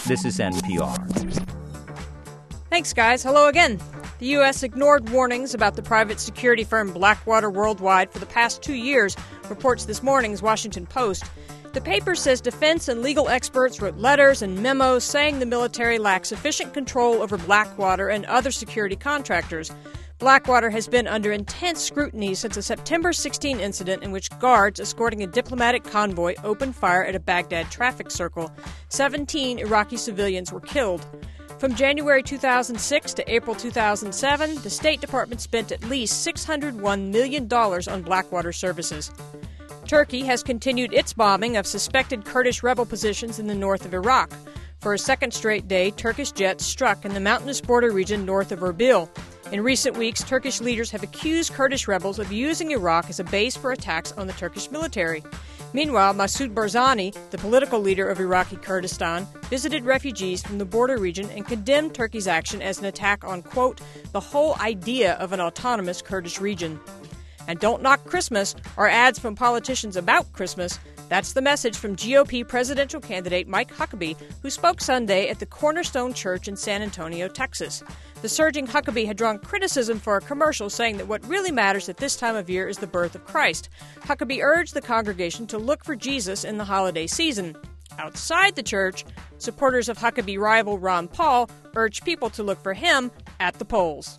This is NPR. Thanks, guys. Hello again. The U.S. ignored warnings about the private security firm Blackwater Worldwide for the past 2 years, reports this morning's Washington Post. The paper says defense and legal experts wrote letters and memos saying the military lacks sufficient control over Blackwater and other security contractors. Blackwater has been under intense scrutiny since a September 16 incident in which guards escorting a diplomatic convoy opened fire at a Baghdad traffic circle. 17 Iraqi civilians were killed. From January 2006 to April 2007, the State Department spent at least $601 million on Blackwater services. Turkey has continued its bombing of suspected Kurdish rebel positions in the north of Iraq. For a second straight day, Turkish jets struck in the mountainous border region north of Erbil. In recent weeks, Turkish leaders have accused Kurdish rebels of using Iraq as a base for attacks on the Turkish military. Meanwhile, Masoud Barzani, the political leader of Iraqi Kurdistan, visited refugees from the border region and condemned Turkey's action as an attack on, quote, the whole idea of an autonomous Kurdish region. And don't knock Christmas or ads from politicians about Christmas. That's the message from GOP presidential candidate Mike Huckabee, who spoke Sunday at the Cornerstone Church in San Antonio, Texas. The surging Huckabee had drawn criticism for a commercial saying that what really matters at this time of year is the birth of Christ. Huckabee urged the congregation to look for Jesus in the holiday season. Outside the church, supporters of Huckabee rival Ron Paul urged people to look for him at the polls.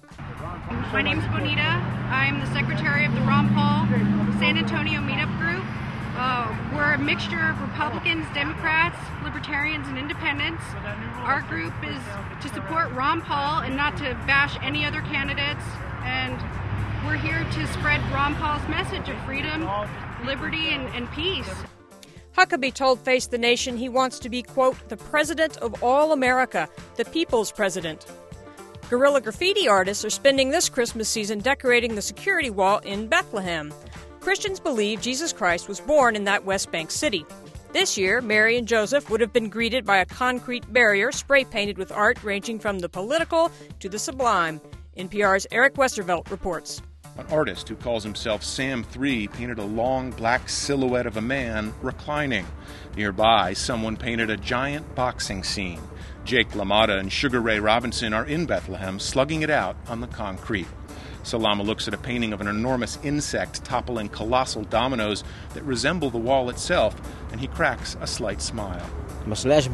My name's Bonita. I'm the secretary of the Ron Paul San Antonio Meetup Group. We're a mixture of Republicans, Democrats, Libertarians, and Independents. Our group is to support Ron Paul and not to bash any other candidates. And we're here to spread Ron Paul's message of freedom, liberty, and peace. Huckabee told Face the Nation he wants to be, quote, the president of all America, the people's president. Guerrilla graffiti artists are spending this Christmas season decorating the security wall in Bethlehem. Christians believe Jesus Christ was born in that West Bank city. This year, Mary and Joseph would have been greeted by a concrete barrier spray-painted with art ranging from the political to the sublime. NPR's Eric Westervelt reports. An artist who calls himself Sam 3 painted a long black silhouette of a man reclining. Nearby, someone painted a giant boxing scene. Jake LaMotta and Sugar Ray Robinson are in Bethlehem, slugging it out on the concrete. Salama looks at a painting of an enormous insect toppling colossal dominoes that resemble the wall itself, and he cracks a slight smile. I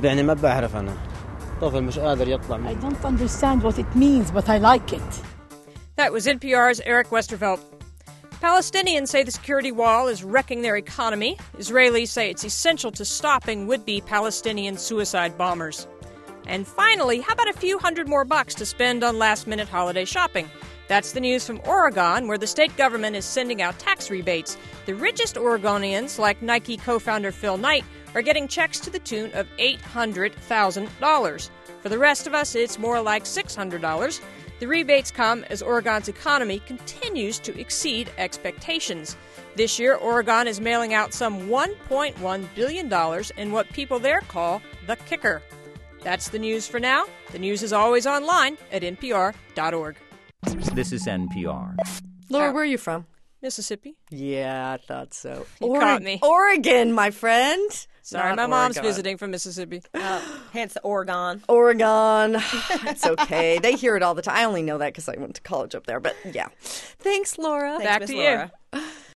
don't understand what it means, but I like it. That was NPR's Eric Westervelt. Palestinians say the security wall is wrecking their economy. Israelis say it's essential to stopping would-be Palestinian suicide bombers. And finally, how about a few $100 more to spend on last-minute holiday shopping? That's the news from Oregon, where the state government is sending out tax rebates. The richest Oregonians, like Nike co-founder Phil Knight, are getting checks to the tune of $800,000. For the rest of us, it's more like $600. The rebates come as Oregon's economy continues to exceed expectations. This year, Oregon is mailing out some $1.1 billion in what people there call the kicker. That's the news for now. The news is always online at npr.org. This is NPR. Laura, where are you from? Mississippi. Yeah, I thought so. You caught me. Oregon, my friend. Sorry, my mom's visiting from Mississippi. Hence Oregon. Oregon. It's okay. They hear it all the time. I only know that because I went to college up there. But yeah. Thanks, Laura. Thanks, Back Miss to Laura. you.